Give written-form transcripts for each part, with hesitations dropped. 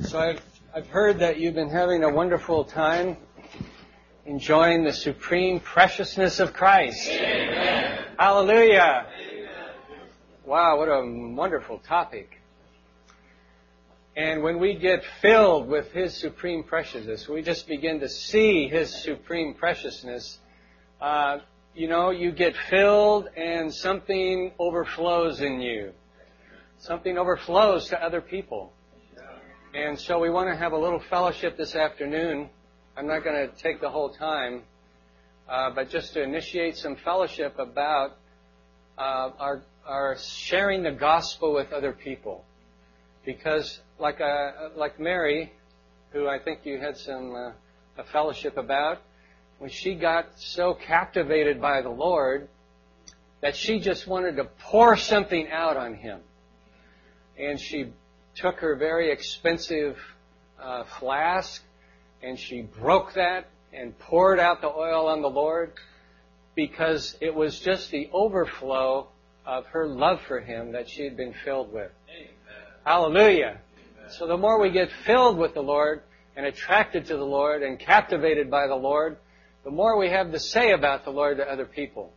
So I've heard that you've been having a wonderful time enjoying the supreme preciousness of Christ. Amen. Hallelujah. Amen. Wow, what a wonderful topic. And when we get filled with His supreme preciousness, we just begin to see His supreme preciousness. You get filled and something overflows in you. Something overflows to other people. And so we want to have a little fellowship this afternoon. I'm not going to take the whole time, but just to initiate some fellowship about our sharing the gospel with other people. Because like Mary, who I think you had some a fellowship about, when she got so captivated by the Lord that she just wanted to pour something out on Him. And she took her very expensive flask and she broke that and poured out the oil on the Lord because it was just the overflow of her love for Him that she had been filled with. Amen. Hallelujah. Amen. So the more we get filled with the Lord and attracted to the Lord and captivated by the Lord, the more we have to say about the Lord to other people.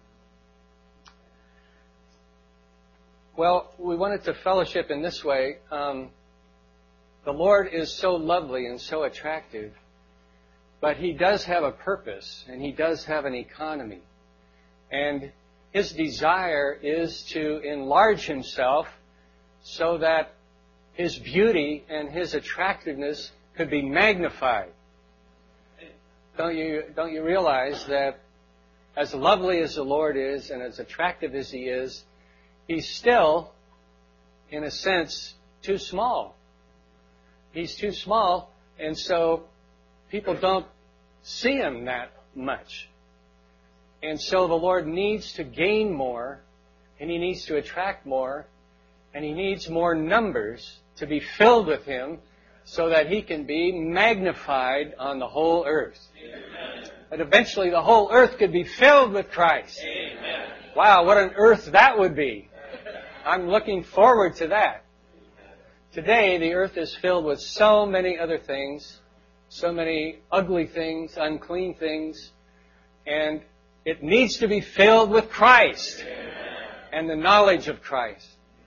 Well, we wanted to fellowship in this way. The Lord is so lovely and so attractive, but He does have a purpose and He does have an economy. And His desire is to enlarge Himself so that His beauty and His attractiveness could be magnified. Don't you realize that as lovely as the Lord is and as attractive as He is, He's still, in a sense, too small. He's too small, and so people don't see Him that much. And so the Lord needs to gain more, and He needs to attract more, and He needs more numbers to be filled with Him so that He can be magnified on the whole earth. Amen. But eventually the whole earth could be filled with Christ. Amen. Wow, what an earth that would be. I'm looking forward to that. Today, the earth is filled with so many other things, so many ugly things, unclean things, and it needs to be filled with Christ and the knowledge of Christ.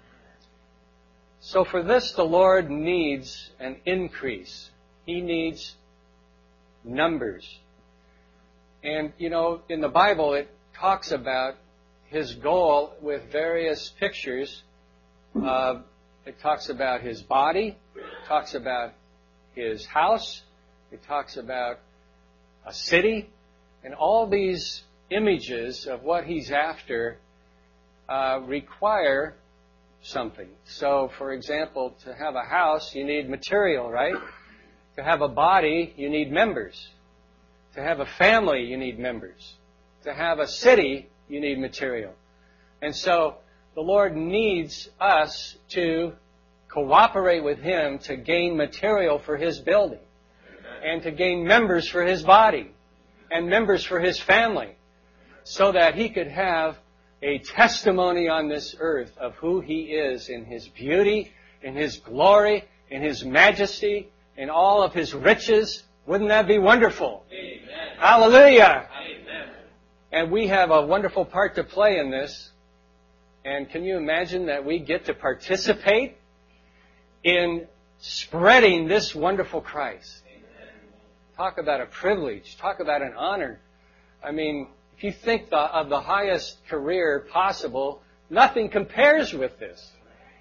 So for this, the Lord needs an increase. He needs numbers. And, in the Bible, it talks about His goal with various pictures. It talks about His body. It talks about His house. It talks about a city. And all these images of what He's after require something. So, for example, to have a house, you need material, right? To have a body, you need members. To have a family, you need members. To have a city, you need material. And so the Lord needs us to cooperate with Him to gain material for His building. And to gain members for His body. And members for His family. So that He could have a testimony on this earth of who He is in His beauty, in His glory, in His majesty, in all of His riches. Wouldn't that be wonderful? Amen. Hallelujah! Amen. And we have a wonderful part to play in this. And can you imagine that we get to participate in spreading this wonderful Christ? Amen. Talk about a privilege. Talk about an honor. I mean, if you think of the highest career possible, nothing compares with this.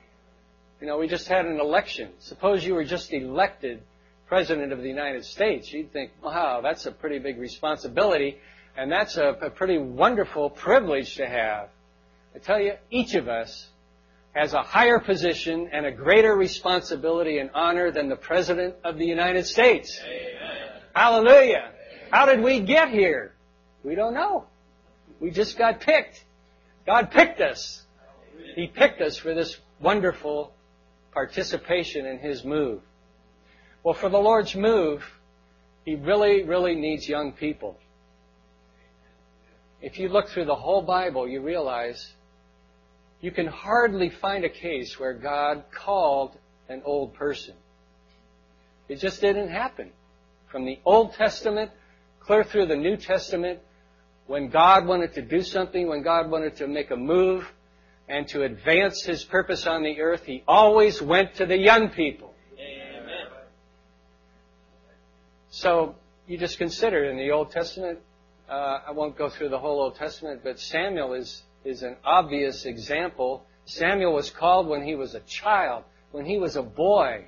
We just had an election. Suppose you were just elected President of the United States. You'd think, wow, that's a pretty big responsibility, and that's a pretty wonderful privilege to have. I tell you, each of us has a higher position and a greater responsibility and honor than the President of the United States. Amen. Hallelujah! How did we get here? We don't know. We just got picked. God picked us. He picked us for this wonderful participation in His move. Well, for the Lord's move, He really, really needs young people. If you look through the whole Bible, you realize you can hardly find a case where God called an old person. It just didn't happen. From the Old Testament, clear through the New Testament, when God wanted to do something, when God wanted to make a move and to advance His purpose on the earth, He always went to the young people. Amen. So you just consider in the Old Testament, I won't go through the whole Old Testament, but Samuel is an obvious example. Samuel was called when he was a child, when he was a boy.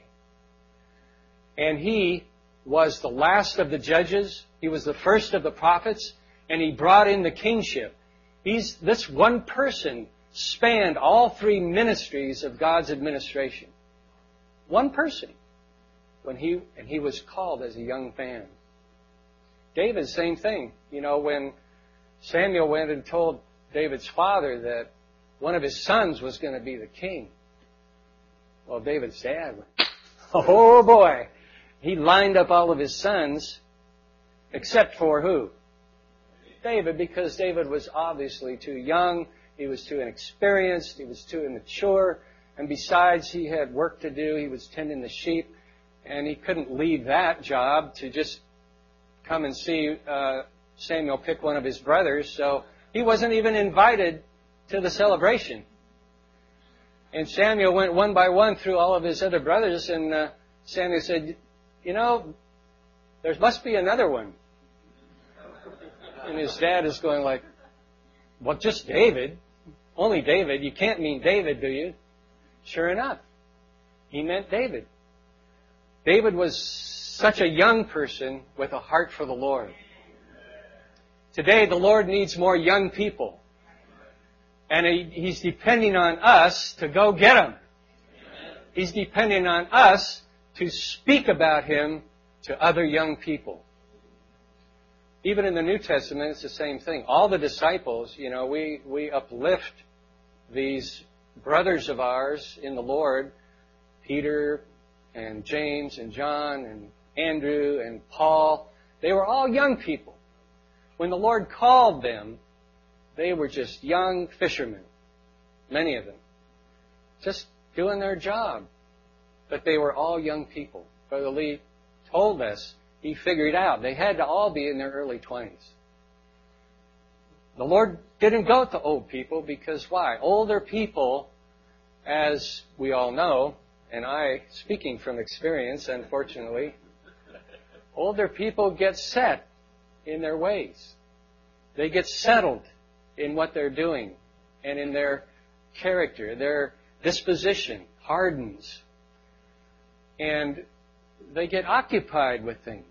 And he was the last of the judges. He was the first of the prophets. And he brought in the kingship. This one person spanned all three ministries of God's administration. One person. And he was called as a young man. David, same thing. When Samuel went and told David's father that one of his sons was going to be the king. Well, David's dad went, oh boy. He lined up all of his sons, except for who? David, because David was obviously too young, he was too inexperienced, he was too immature, and besides, he had work to do, he was tending the sheep, and he couldn't leave that job to just come and see Samuel pick one of his brothers, so he wasn't even invited to the celebration. And Samuel went one by one through all of his other brothers, and Samuel said, there must be another one. And his dad is going like, well, just David. Only David. You can't mean David, do you? Sure enough. He meant David. David was such a young person with a heart for the Lord. Today, the Lord needs more young people. And He's depending on us to go get them. He's depending on us to speak about Him to other young people. Even in the New Testament, it's the same thing. All the disciples, we uplift these brothers of ours in the Lord, Peter and James and John and Andrew and Paul. They were all young people. When the Lord called them, they were just young fishermen, many of them, just doing their job. But they were all young people. Brother Lee told us, he figured out they had to all be in their early 20s. The Lord didn't go to old people because why? Older people, as we all know, and I, speaking from experience, unfortunately, older people get set in their ways. They get settled in what they're doing and in their character. Their disposition hardens. And they get occupied with things.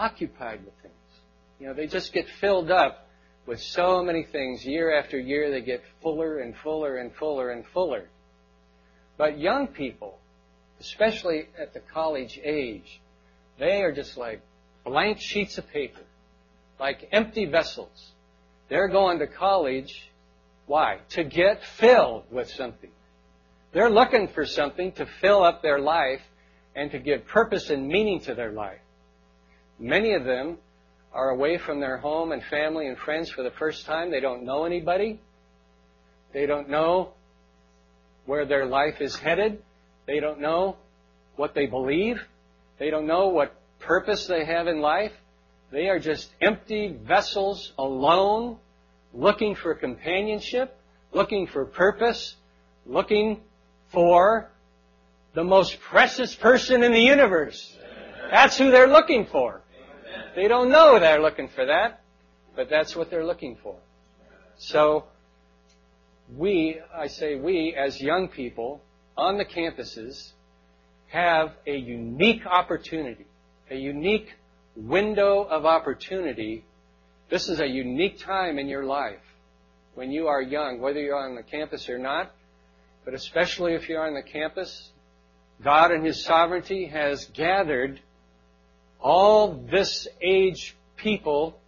They just get filled up with so many things. Year after year, they get fuller and fuller and fuller and fuller. But young people, especially at the college age, they are just like blank sheets of paper, like empty vessels. They're going to college, why? To get filled with something. They're looking for something to fill up their life and to give purpose and meaning to their life. Many of them are away from their home and family and friends for the first time. They don't know anybody. They don't know where their life is headed. They don't know what they believe. They don't know what purpose they have in life. They are just empty vessels, alone, looking for companionship, looking for purpose, looking for the most precious person in the universe. That's who they're looking for. They don't know they're looking for that, but that's what they're looking for. So we as young people on the campuses have a unique opportunity, a unique window of opportunity. This is a unique time in your life when you are young, whether you're on the campus or not, but especially if you're on the campus. God in His sovereignty has gathered all this age people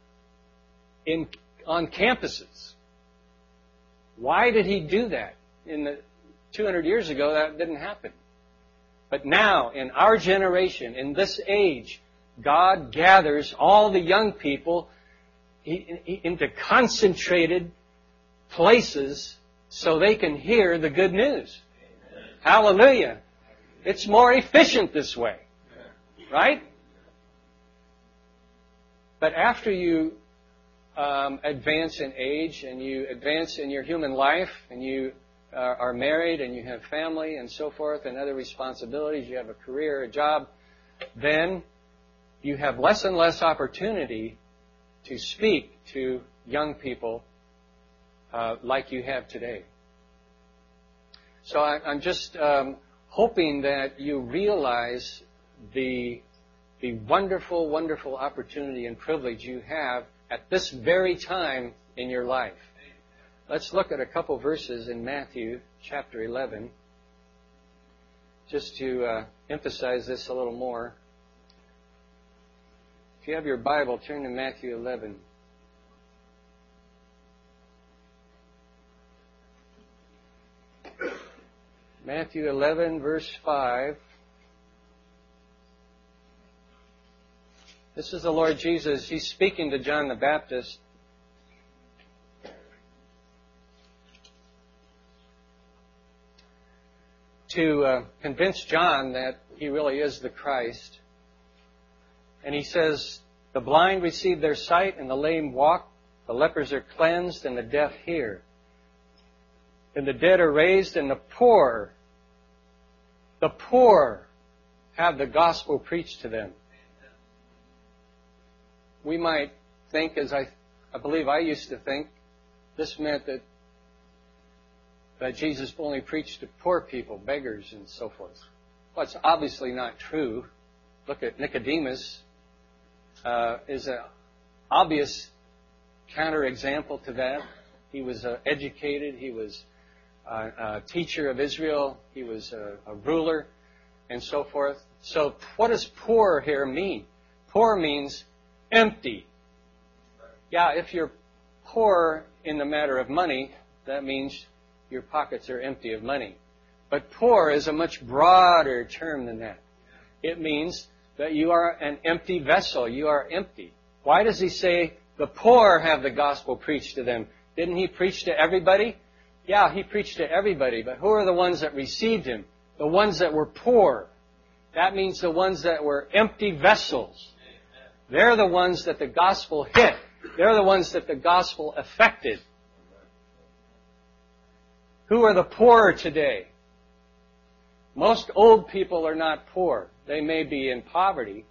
on campuses. Why did He do that? 200 years ago, that didn't happen. But now, in our generation, in this age, God gathers all the young people into concentrated places so they can hear the good news. Hallelujah. It's more efficient this way. Right? But after you advance in age and you advance in your human life and you are married and you have family and so forth and other responsibilities, you have a career, a job, then you have less and less opportunity to speak to young people like you have today. So I'm just hoping that you realize the wonderful, wonderful opportunity and privilege you have at this very time in your life. Let's look at a couple verses in Matthew chapter 11, just to emphasize this a little more. If you have your Bible, turn to Matthew 11. Matthew 11, verse 5. This is the Lord Jesus. He's speaking to John the Baptist. To convince John that he really is the Christ. And he says, the blind receive their sight and the lame walk, the lepers are cleansed and the deaf hear. And the dead are raised and the poor have the gospel preached to them. We might think, as I believe I used to think, this meant that Jesus only preached to poor people, beggars, and so forth. Well, it's obviously not true. Look at Nicodemus. Is an obvious counterexample to that. He was educated. He was a teacher of Israel. He was a ruler, and so forth. So what does poor here mean? Poor means empty. Yeah, if you're poor in the matter of money, that means your pockets are empty of money. But poor is a much broader term than that. It means that you are an empty vessel. You are empty. Why does he say the poor have the gospel preached to them? Didn't he preach to everybody? Yeah, he preached to everybody. But who are the ones that received him? The ones that were poor. That means the ones that were empty vessels. They're the ones that the gospel hit. They're the ones that the gospel affected. Who are the poor today? Most old people are not poor. They may be in poverty,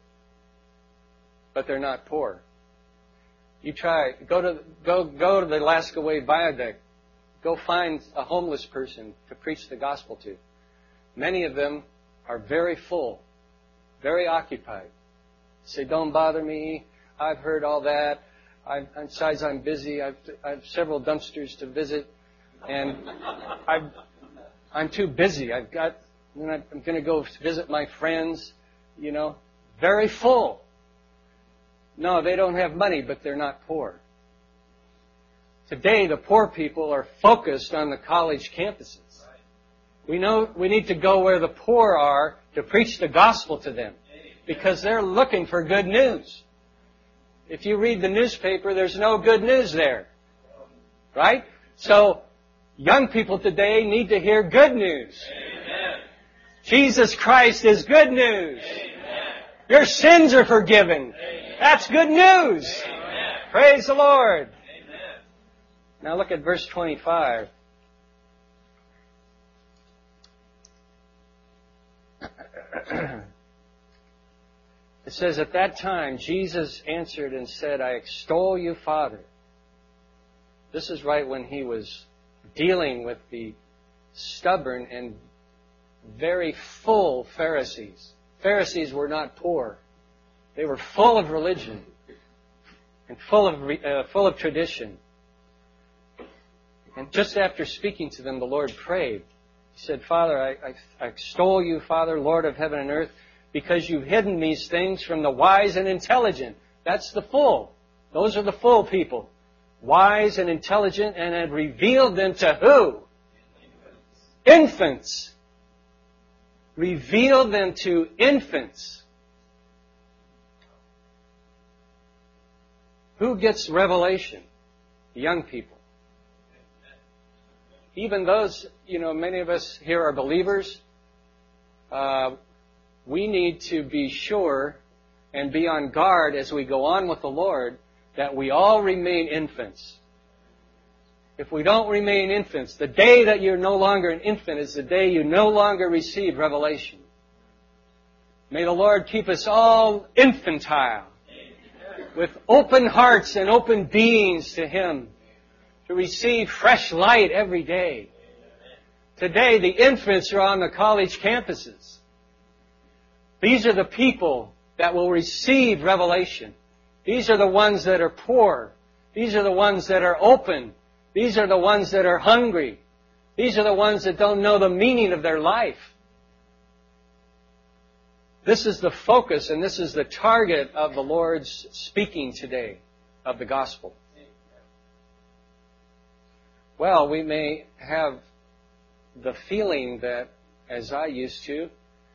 but they're not poor. You try, go to the Alaska Way Viaduct. Go find a homeless person to preach the gospel to. Many of them are very full, very occupied. Say, don't bother me. I've heard all that. Besides, I'm busy. I have several dumpsters to visit, and I'm too busy. I'm going to go visit my friends. You know, very full. No, they don't have money, but they're not poor. Today, the poor people are focused on the college campuses. We know we need to go where the poor are to preach the gospel to them, because they're looking for good news. If you read the newspaper, there's no good news there. Right? So, young people today need to hear good news. Amen. Jesus Christ is good news. Amen. Your sins are forgiven. Amen. That's good news. Amen. Praise the Lord. Amen. Now look at verse 25. It says, at that time, Jesus answered and said, I extol you, Father. This is right when he was dealing with the stubborn and very full Pharisees. Pharisees were not poor. They were full of religion and full of tradition. And just after speaking to them, the Lord prayed. He said, Father, I extol you, Father, Lord of heaven and earth, because you've hidden these things from the wise and intelligent. That's the full. Those are the full people. Wise and intelligent, and had revealed them to who? Infants. Revealed them to infants. Who gets revelation? Young people. Even those, many of us here are believers. we need to be sure and be on guard as we go on with the Lord that we all remain infants. If we don't remain infants, the day that you're no longer an infant is the day you no longer receive revelation. May the Lord keep us all infantile, with open hearts and open beings to Him, to receive fresh light every day. Today, the infants are on the college campuses. These are the people that will receive revelation. These are the ones that are poor. These are the ones that are open. These are the ones that are hungry. These are the ones that don't know the meaning of their life. This is the focus and this is the target of the Lord's speaking today of the gospel. Well, we may have the feeling that, as I used to,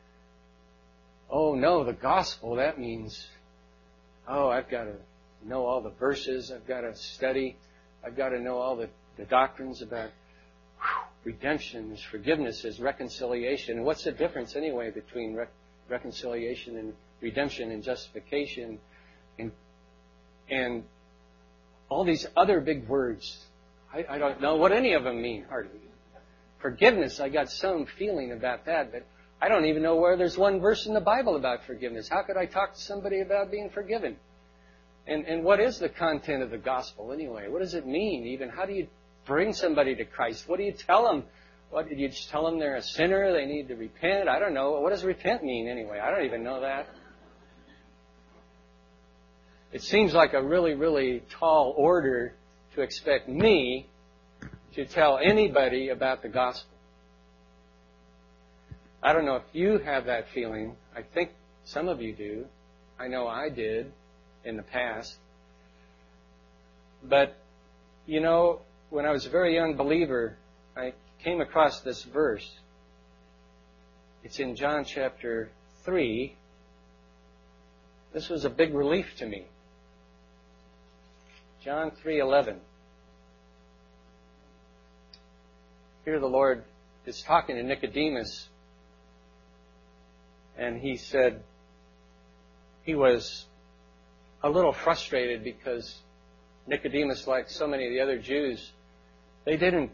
oh no, the gospel, that means, oh, I've got to know all the verses, I've got to study, I've got to know all the doctrines about redemption, is forgiveness, is reconciliation. And what's the difference anyway between reconciliation and redemption and justification and all these other big words? I don't know what any of them mean, hardly. Forgiveness, I got some feeling about that, but I don't even know where there's one verse in the Bible about forgiveness. How could I talk to somebody about being forgiven? And what is the content of the gospel anyway? What does it mean even? How do you bring somebody to Christ? What do you tell them? What, did you just tell them they're a sinner, they need to repent? I don't know. What does repent mean anyway? I don't even know that. It seems like a really, really tall order to expect me to tell anybody about the gospel. I don't know if you have that feeling. I think some of you do. I know I did in the past. But, you know, when I was a very young believer, I came across this verse. It's in John chapter 3. This was a big relief to me. John 3:11. Here the Lord is talking to Nicodemus, and he said he was a little frustrated because Nicodemus, like so many of the other Jews, they didn't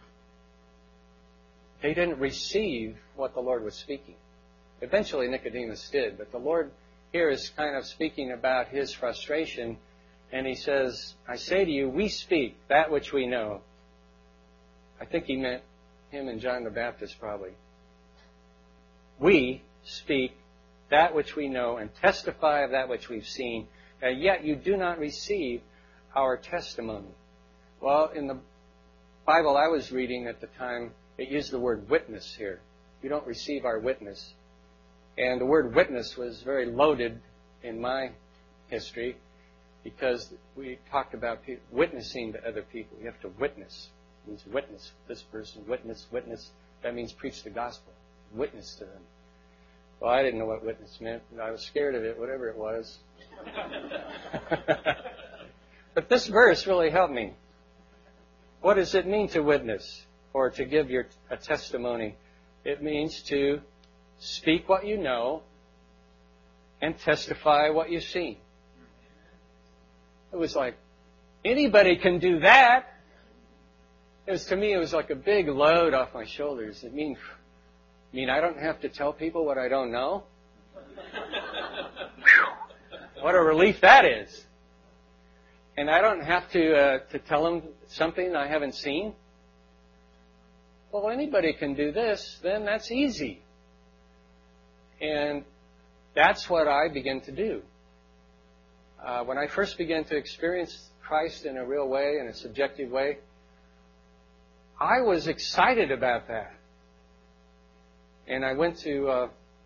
receive what the Lord was speaking. Eventually Nicodemus did, but the Lord here is kind of speaking about his frustration, and he says, I say to you, we speak that which we know. I think he meant him and John the Baptist probably. We speak that which we know and testify of that which we've seen, and yet you do not receive our testimony. Well, in the Bible I was reading at the time, it used the word witness here. You don't receive our witness. And the word witness was very loaded in my history because we talked about witnessing to other people. You have to witness. It means witness this person, witness. That means preach the gospel. Witness to them. Well, I didn't know what witness meant. I was scared of it, whatever it was. But this verse really helped me. What does it mean to witness or to give a testimony? It means to speak what you know and testify what you've seen. It was like, anybody can do that. To me, it was like a big load off my shoulders. It mean I don't have to tell people what I don't know? What a relief that is. And I don't have to tell them something I haven't seen? Well, anybody can do this, then that's easy. And that's what I began to do. When I first began to experience Christ in a real way, in a subjective way, I was excited about that. And I went to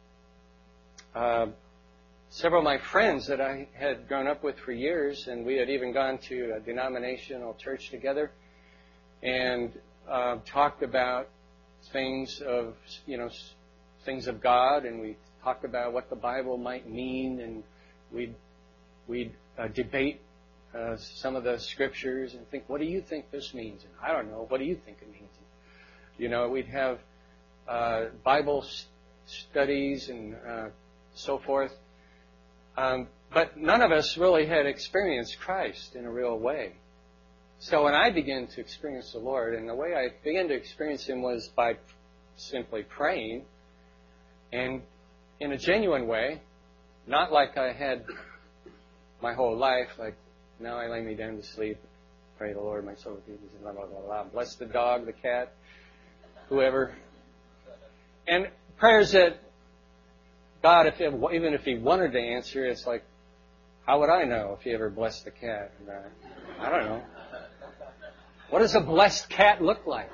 several of my friends that I had grown up with for years, and we had even gone to a denominational church together and talked about things of God, and we talked about what the Bible might mean, and we'd debate some of the scriptures and think, what do you think this means? And I don't know, what do you think it means? You know, we'd have Bible studies and so forth. But none of us really had experienced Christ in a real way. So when I began to experience the Lord, and the way I began to experience Him was by simply praying, and in a genuine way, not like I had my whole life, like now I lay me down to sleep, pray the Lord, my soul, blah, blah, blah, blah, bless the dog, the cat, whoever. And prayers that God, even if He wanted to answer, it's like, how would I know if He ever blessed the cat? I don't know. What does a blessed cat look like?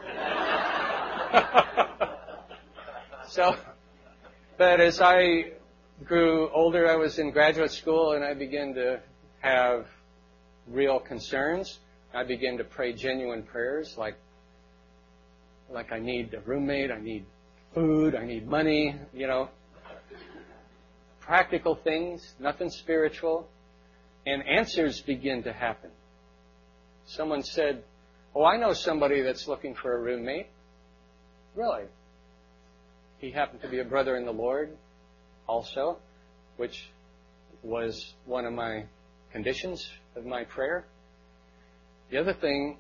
But as I grew older, I was in graduate school, and I began to have real concerns. I began to pray genuine prayers, like I need a roommate, I need food, I need money, practical things, nothing spiritual, and answers begin to happen. Someone said, "Oh, I know somebody that's looking for a roommate." Really? He happened to be a brother in the Lord also, which was one of my conditions of my prayer. The other thing,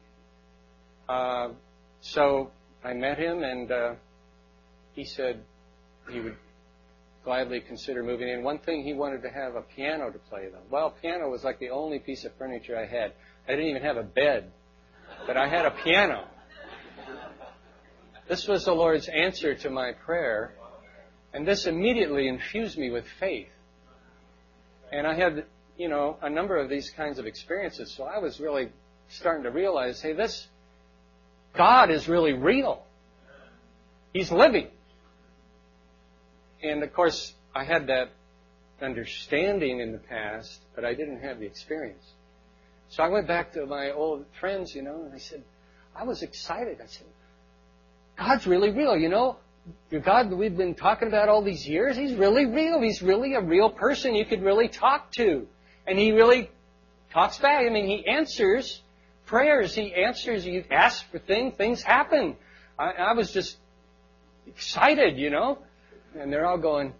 so I met him, and he said he would gladly consider moving in. One thing, he wanted to have a piano to play, though. Well, piano was like the only piece of furniture I had. I didn't even have a bed, but I had a piano. This was the Lord's answer to my prayer, and this immediately infused me with faith. And I had, a number of these kinds of experiences, so I was really starting to realize, hey, this God is really real. He's living. And, of course, I had that understanding in the past, but I didn't have the experience. So I went back to my old friends, and I said, I was excited. I said, God's really real, Your God that we've been talking about all these years, He's really real. He's really a real person you could really talk to. And He really talks back. He answers prayers. He answers. You ask for things happen. I was just excited, And they're all going,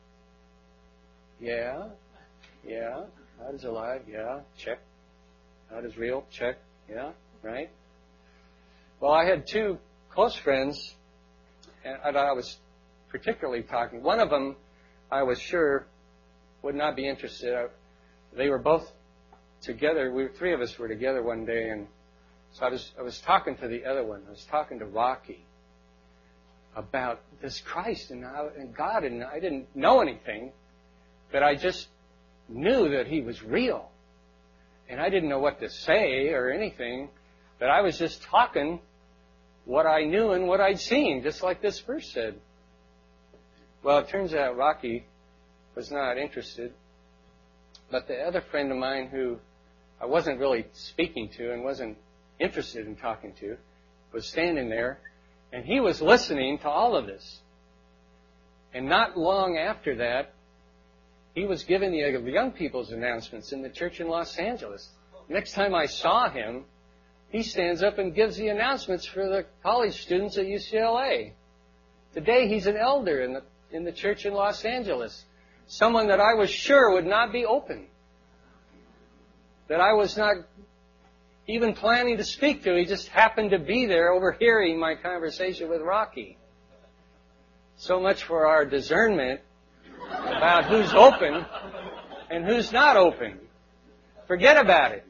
yeah, God is alive, yeah, check. God is real, check, yeah, right? Well, I had two close friends, and I was particularly talking. One of them, I was sure, would not be interested. They were both together. Three of us were together one day, and so I was talking to the other one. I was talking to Rocky about this Christ and God, and I didn't know anything, but I just knew that He was real. And I didn't know what to say or anything, but I was just talking what I knew and what I'd seen, just like this verse said. Well, it turns out Rocky was not interested, but the other friend of mine who I wasn't really speaking to and wasn't interested in talking to was standing there, and he was listening to all of this. And not long after that, he was giving the young people's announcements in the church in Los Angeles. Next time I saw him, he stands up and gives the announcements for the college students at UCLA. Today he's an elder in the church in Los Angeles. Someone that I was sure would not be open. That I was not even planning to speak to. He just happened to be there overhearing my conversation with Rocky. So much for our discernment about who's open and who's not open. Forget about it.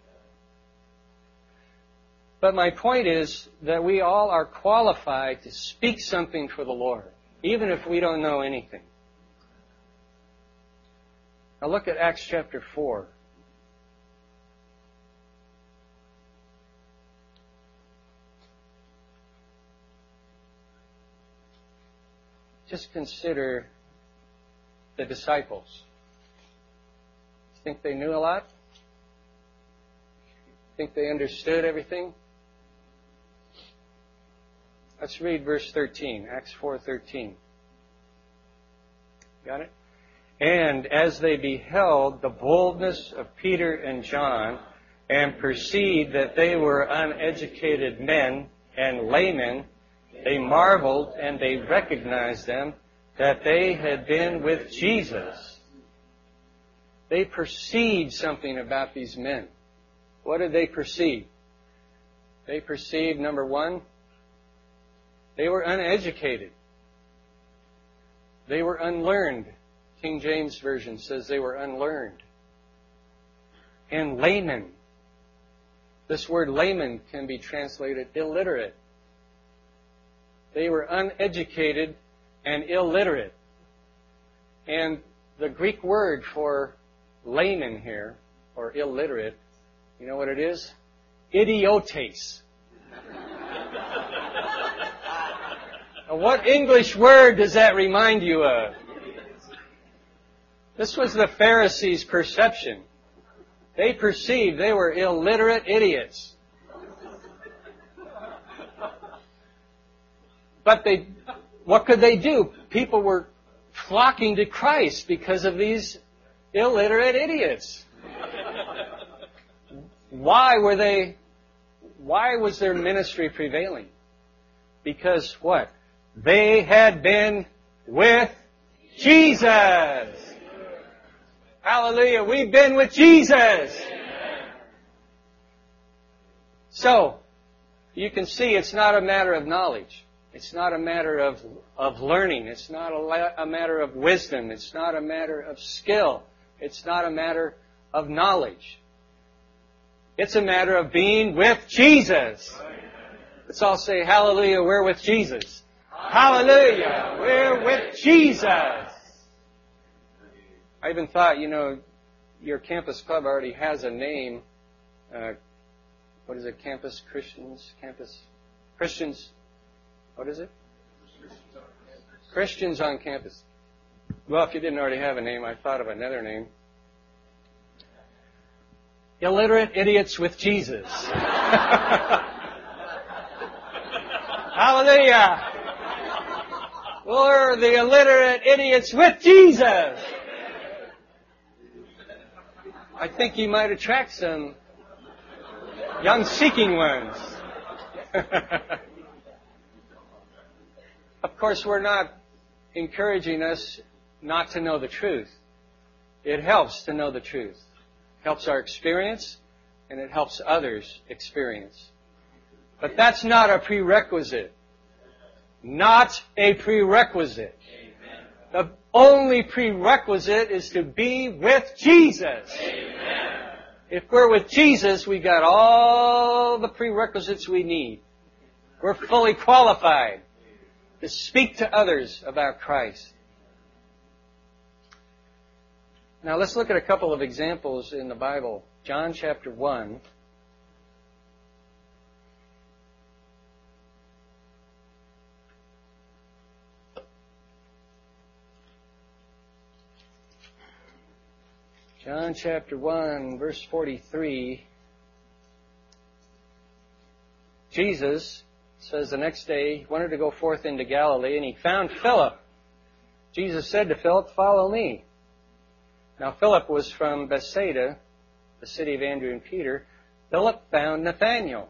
But my point is that we all are qualified to speak something for the Lord, even if we don't know anything. Now look at Acts chapter 4. Just consider the disciples. Think they knew a lot? Think they understood everything? Let's read verse 13, Acts 4:13. Got it? And as they beheld the boldness of Peter and John, and perceived that they were uneducated men and laymen, they marveled and they recognized them, that they had been with Jesus. They perceived something about these men. What did they perceive? They perceived, number one, they were uneducated. They were unlearned. King James Version says they were unlearned. And laymen. This word layman can be translated illiterate. They were uneducated and illiterate. And the Greek word for layman here, or illiterate, you know what it is? Idiotes. Now, what English word does that remind you of? This was the Pharisees' perception. They perceived they were illiterate idiots. But what could they do? People were flocking to Christ because of these illiterate idiots. Why was their ministry prevailing? Because what? They had been with Jesus. Hallelujah. We've been with Jesus. So, you can see it's not a matter of knowledge. It's not a matter of learning. It's not a matter of wisdom. It's not a matter of skill. It's not a matter of knowledge. It's a matter of being with Jesus. Let's all say, hallelujah, we're with Jesus. Hallelujah, we're with Jesus. I even thought, your campus club already has a name. What is it? Campus Christians? What is it? Christians on campus. Well, if you didn't already have a name, I thought of another name. Illiterate Idiots with Jesus. Hallelujah! We're the illiterate idiots with Jesus. I think you might attract some young seeking ones. Of course, we're not encouraging us not to know the truth. It helps to know the truth. It helps our experience, and it helps others experience. But that's not a prerequisite. Not a prerequisite. The only prerequisite is to be with Jesus. Amen. If we're with Jesus, we got all the prerequisites we need. We're fully qualified to speak to others about Christ. Now let's look at a couple of examples in the Bible. John chapter 1. John chapter 1, verse 43. Jesus says the next day he wanted to go forth into Galilee, and he found Philip. Jesus said to Philip, "Follow me." Now Philip was from Bethsaida, the city of Andrew and Peter. Philip found Nathanael.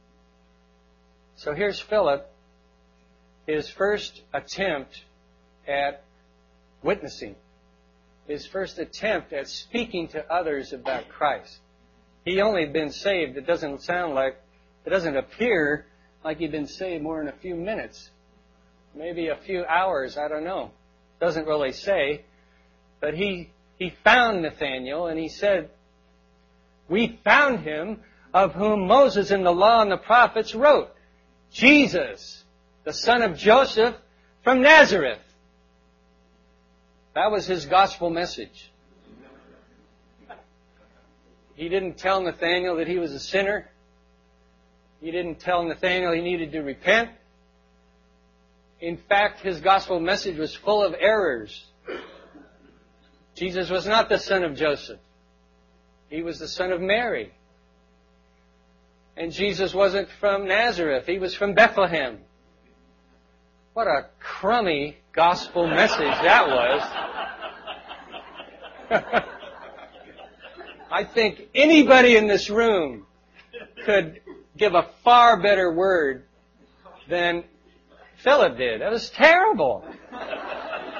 So here's Philip, his first attempt at witnessing. His first attempt at speaking to others about Christ. He only had been saved. It doesn't appear like he'd been saved more than a few minutes. Maybe a few hours, I don't know. Doesn't really say. But he found Nathanael, and he said, "We found him of whom Moses in the law and the prophets wrote, Jesus, the son of Joseph from Nazareth." That was his gospel message. He didn't tell Nathanael that he was a sinner. He didn't tell Nathanael he needed to repent. In fact, his gospel message was full of errors. Jesus was not the son of Joseph. He was the son of Mary. And Jesus wasn't from Nazareth. He was from Bethlehem. What a crummy gospel message that was. I think anybody in this room could give a far better word than Philip did. That was terrible.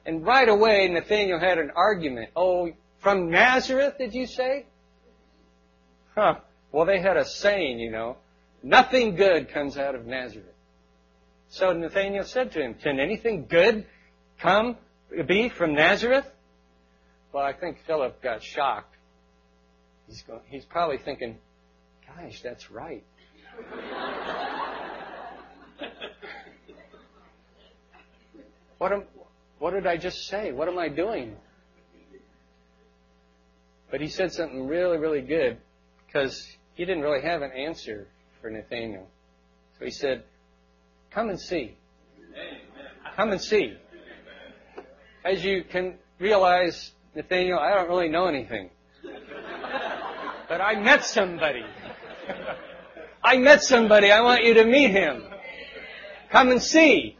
And right away, Nathanael had an argument. Oh, from Nazareth, did you say? Huh. Well, they had a saying, you know, nothing good comes out of Nazareth. So Nathanael said to him, can anything good be from Nazareth? Well, I think Philip got shocked. He's probably thinking, gosh, that's right. What did I just say? What am I doing? But he said something really, really good, because he didn't really have an answer for Nathanael. So he said, come and see. Come and see. As you can realize, Nathanael, I don't really know anything. But I met somebody. I met somebody. I want you to meet him. Come and see.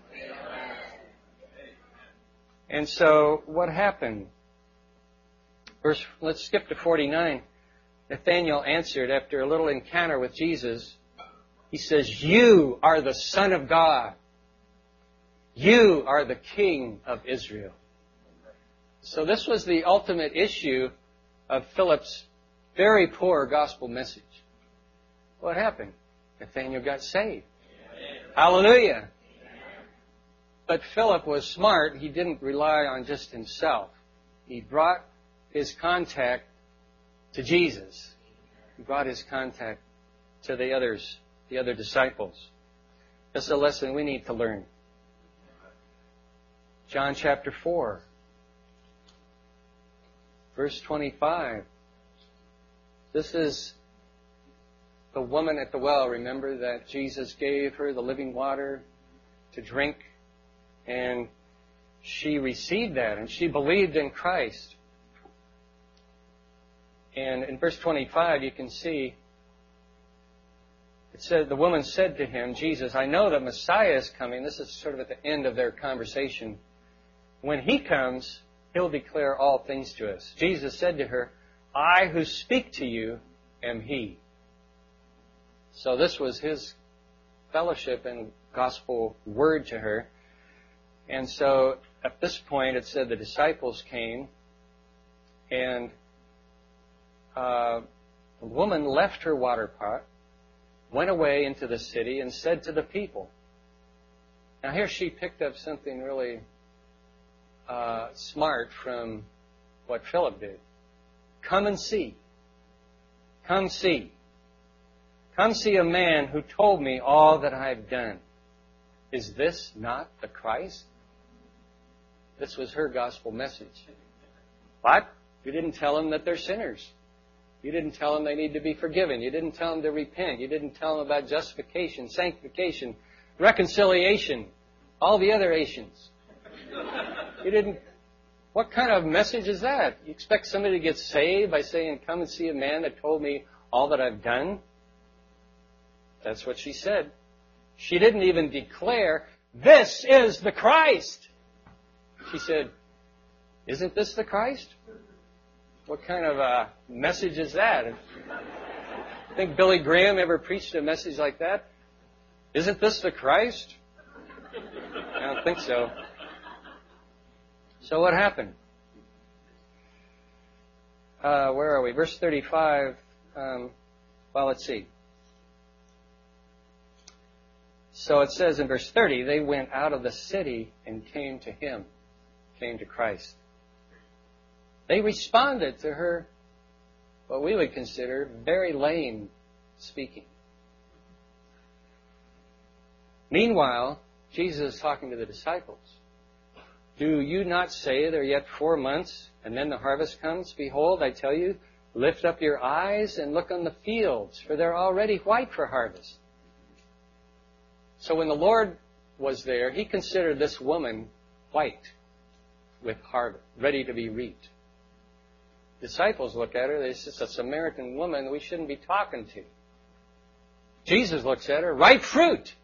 And so what happened? Let's skip to 49. Nathanael answered after a little encounter with Jesus. He says, you are the Son of God. You are the King of Israel. So this was the ultimate issue of Philip's very poor gospel message. What happened? Nathanael got saved. Hallelujah. But Philip was smart. He didn't rely on just himself. He brought his contact to Jesus. He brought his contact to the other disciples. That's a lesson we need to learn. John chapter 4, verse 25. This is the woman at the well. Remember that Jesus gave her the living water to drink, and she received that, and she believed in Christ. And in verse 25, you can see, it said, the woman said to him, Jesus, I know that Messiah is coming. This is sort of at the end of their conversation. When he comes, he'll declare all things to us. Jesus said to her, I who speak to you am he. So this was his fellowship and gospel word to her. And so at this point, it said the disciples came, and the woman left her water pot, went away into the city, and said to the people. Now here she picked up something really smart from what Philip did. Come and see. Come see. Come see a man who told me all that I've done. Is this not the Christ? This was her gospel message. What? You didn't tell them that they're sinners. You didn't tell them they need to be forgiven. You didn't tell them to repent. You didn't tell them about justification, sanctification, reconciliation, all the other Asians. You didn't. What kind of message is that? You expect somebody to get saved by saying, come and see a man that told me all that I've done? That's what she said. She didn't even declare, this is the Christ. She said, isn't this the Christ? What kind of a message is that? I think Billy Graham ever preached a message like that? Isn't this the Christ? I don't think so. So what happened? Where are we? Verse 35. Well, let's see. So it says in verse 30, they went out of the city and came to him, came to Christ. They responded to her, what we would consider very lame speaking. Meanwhile, Jesus is talking to the disciples. Do you not say there are yet 4 months, and then the harvest comes? Behold, I tell you, lift up your eyes and look on the fields, for they're already white for harvest. So when the Lord was there, he considered this woman white with harvest, ready to be reaped. Disciples look at her, they say, it's a Samaritan woman we shouldn't be talking to. Jesus looks at her, ripe fruit.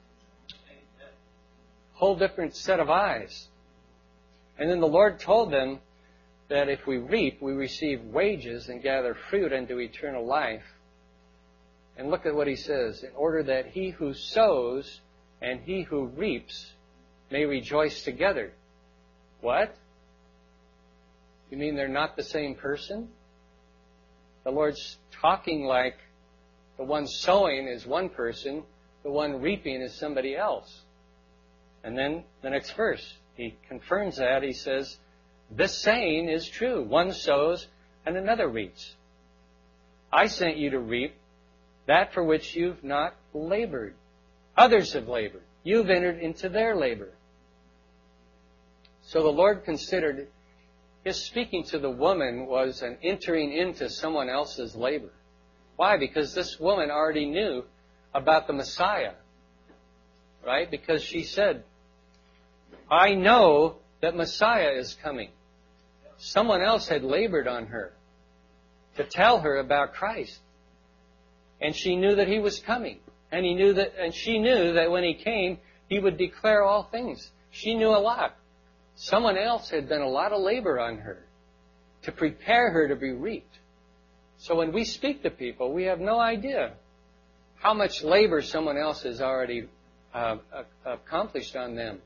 Whole different set of eyes. And then the Lord told them that if we reap, we receive wages and gather fruit unto eternal life. And look at what he says, in order that he who sows and he who reaps may rejoice together. What? You mean they're not the same person? The Lord's talking like the one sowing is one person, the one reaping is somebody else. And then the next verse, he confirms that. He says, this saying is true. One sows and another reaps. I sent you to reap that for which you've not labored. Others have labored. You've entered into their labor. So the Lord considered his speaking to the woman was an entering into someone else's labor. Why? Because this woman already knew about the Messiah. Right? Because she said, I know that Messiah is coming. Someone else had labored on her to tell her about Christ. And she knew that he was coming. And she knew that when he came, he would declare all things. She knew a lot. Someone else had done a lot of labor on her to prepare her to be reaped. So when we speak to people, we have no idea how much labor someone else has already accomplished on them.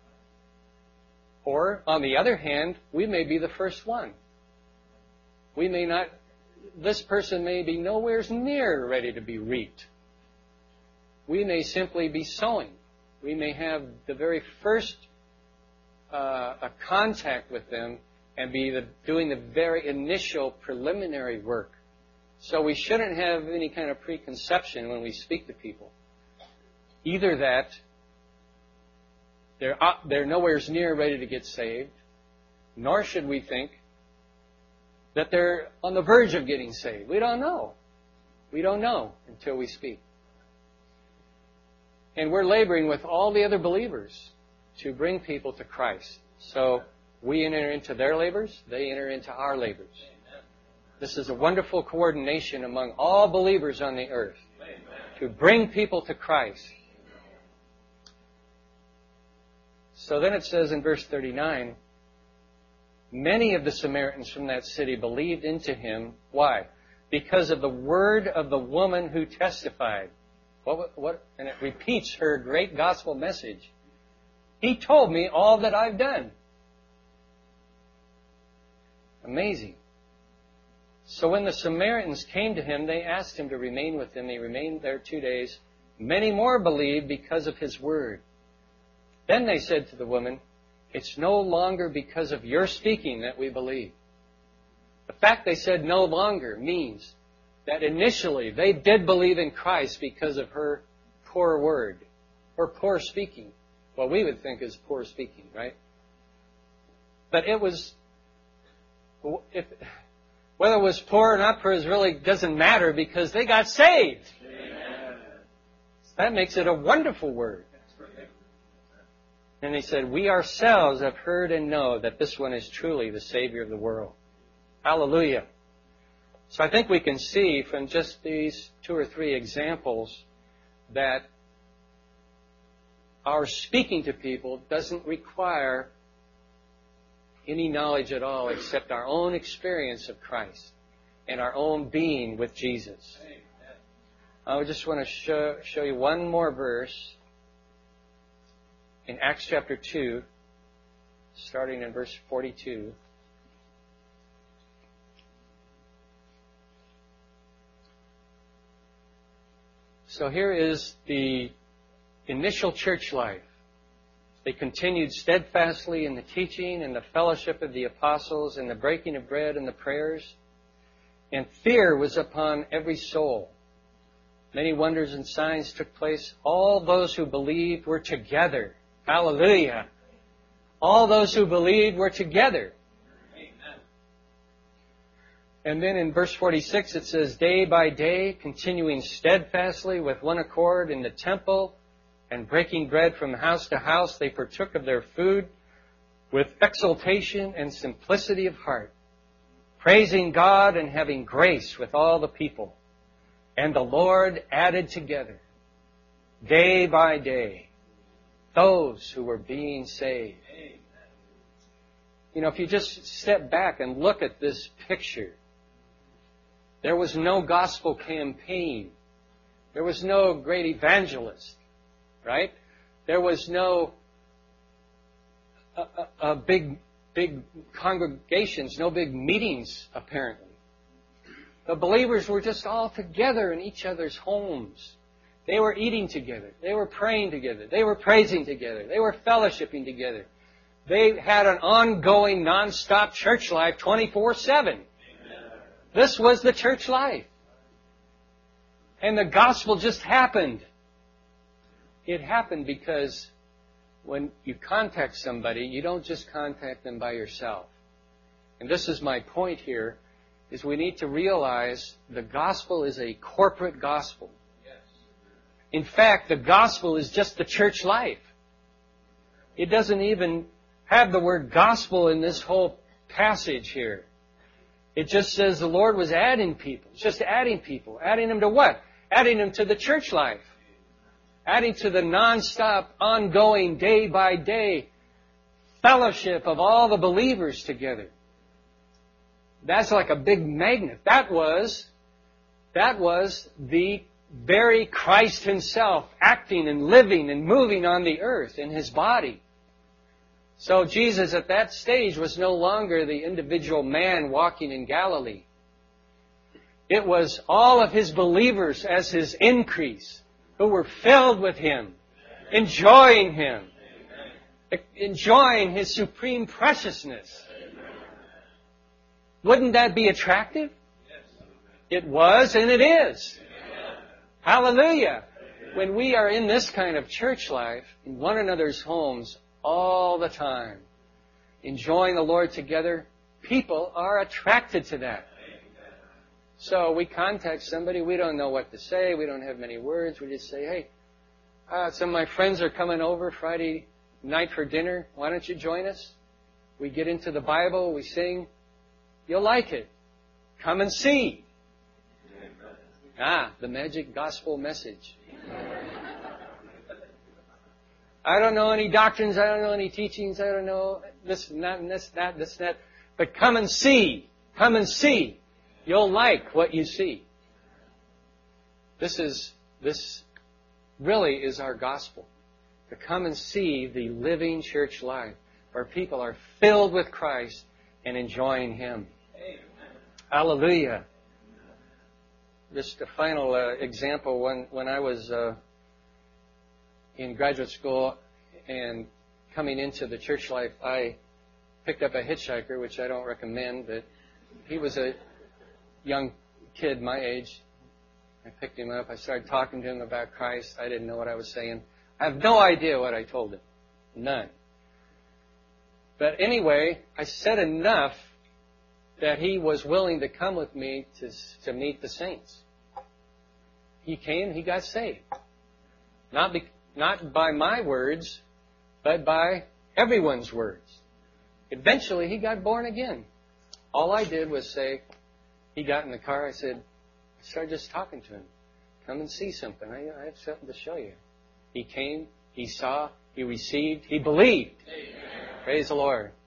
Or, on the other hand, we may be the first one. This person may be nowhere near ready to be reaped. We may simply be sowing. We may have the very first contact with them and be doing the very initial preliminary work. So we shouldn't have any kind of preconception when we speak to people. Either that they're nowhere near ready to get saved, nor should we think that they're on the verge of getting saved. We don't know. We don't know until we speak. And we're laboring with all the other believers to bring people to Christ. So we enter into their labors, they enter into our labors. This is a wonderful coordination among all believers on the earth to bring people to Christ. So then it says in verse 39, many of the Samaritans from that city believed into him. Why? Because of the word of the woman who testified. And it repeats her great gospel message. He told me all that I've done. Amazing. So when the Samaritans came to him, they asked him to remain with them. He remained there 2 days. Many more believed because of his word. Then they said to the woman, it's no longer because of your speaking that we believe. The fact they said no longer means that initially they did believe in Christ because of her poor word, or poor speaking. What we would think is poor speaking, right? But whether it was poor or not poor really doesn't matter because they got saved. Amen. That makes it a wonderful word. And he said, we ourselves have heard and know that this one is truly the Savior of the world. Hallelujah. So I think we can see from just these 2 or 3 examples that our speaking to people doesn't require any knowledge at all except our own experience of Christ and our own being with Jesus. I just want to show you one more verse in Acts chapter 2, starting in verse 42. So here is the initial church life. They continued steadfastly in the teaching and the fellowship of the apostles and the breaking of bread and the prayers. And fear was upon every soul. Many wonders and signs took place. All those who believed were together. Hallelujah. All those who believed were together. Amen. And then in verse 46 it says, day by day, continuing steadfastly with one accord in the temple and breaking bread from house to house, they partook of their food with exultation and simplicity of heart, praising God and having grace with all the people. And the Lord added together, day by day, those who were being saved. You know, if you just step back and look at this picture, there was no gospel campaign. There was no great evangelist, right? There was no big congregations, no big meetings, apparently. The believers were just all together in each other's homes. They were eating together. They were praying together. They were praising together. They were fellowshipping together. They had an ongoing, non-stop church life 24/7. This was the church life. And the gospel just happened. It happened because when you contact somebody, you don't just contact them by yourself. And this is my point here, is we need to realize the gospel is a corporate gospel. In fact, the gospel is just the church life. It doesn't even have the word gospel in this whole passage here. It just says the Lord was adding people. It's just adding people. Adding them to what? Adding them to the church life. Adding to the non-stop, ongoing, day-by-day fellowship of all the believers together. That's like a big magnet. That was the very Christ Himself acting and living and moving on the earth in His body. So Jesus at that stage was no longer the individual man walking in Galilee. It was all of His believers as His increase, who were filled with Him, enjoying Him, enjoying His supreme preciousness. Wouldn't that be attractive? It was and it is. Hallelujah. When we are in this kind of church life, in one another's homes all the time, enjoying the Lord together, people are attracted to that. So we contact somebody, we don't know what to say, we don't have many words, we just say, hey, some of my friends are coming over Friday night for dinner, why don't you join us? We get into the Bible, we sing, you'll like it. Come and see. The magic gospel message. I don't know any doctrines, I don't know any teachings, I don't know this and that and this, that, this, that. But come and see. Come and see. You'll like what you see. This really is our gospel. To come and see the living church life where people are filled with Christ and enjoying Him. Amen. Hallelujah. Just a final example. When I was in graduate school and coming into the church life, I picked up a hitchhiker, which I don't recommend, but he was a young kid my age. I picked him up. I started talking to him about Christ. I didn't know what I was saying. I have no idea what I told him. None. But anyway, I said enough that he was willing to come with me to meet the saints. He came, he got saved. Not by my words, but by everyone's words. Eventually, he got born again. All I did was say, he got in the car, I started just talking to him. Come and see something. I have something to show you. He came, he saw, he received, he believed. Amen. Praise the Lord.